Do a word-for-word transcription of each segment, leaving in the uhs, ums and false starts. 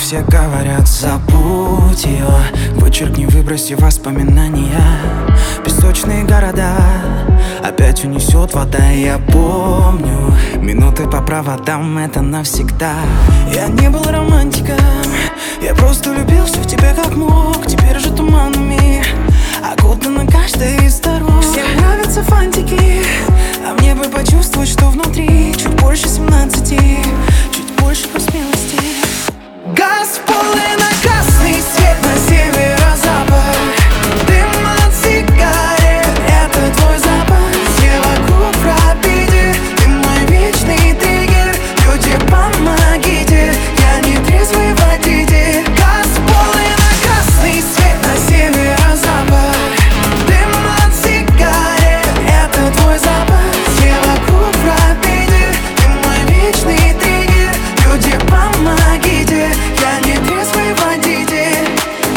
все говорят, забудь ее, вычеркни, выброси воспоминания. Песочные города опять унесет вода. Я помню минуты по проводам, это навсегда. Я не был романтиком, я просто любил все в тебя как мог. Теперь же туманами окутана каждая из сторон. Всем нравятся фантики, а мне бы почувствовать, что внутри чуть больше семнадцати, чуть больше по смелости. Газ в полный на красный свет на северо-запад. Дым от сигарет, это твой запах. Все вокруг в обиде, ты мой вечный триггер. Люди, помогите, я не трезвый водитель. Газ в полный на красный свет на северо-запад. Дым от сигарет, это твой запах. Все вокруг в обиде, ты мой вечный триггер. Люди, помогите, я не трезвый водитель.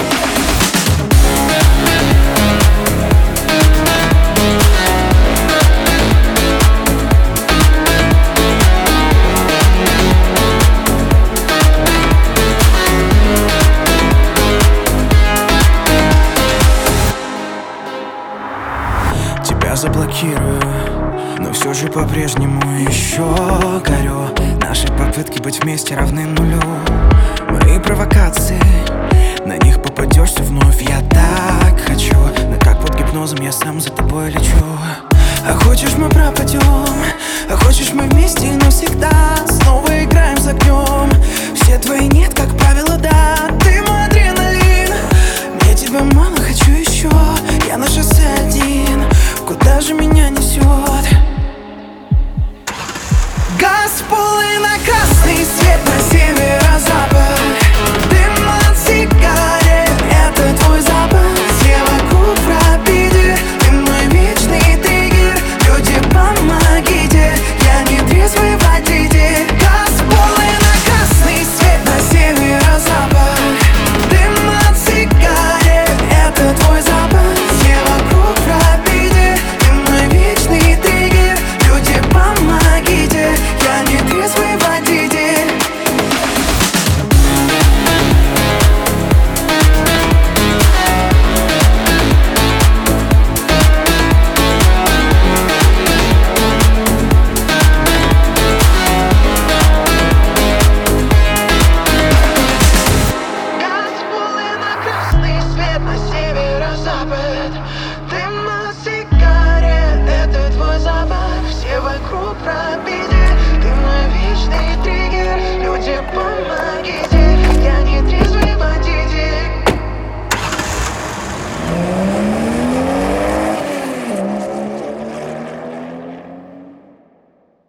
Тебя заблокирую, но все же по-прежнему еще горю. Наши попытки быть вместе равны нулю. Мои провокации, на них попадешься вновь. Я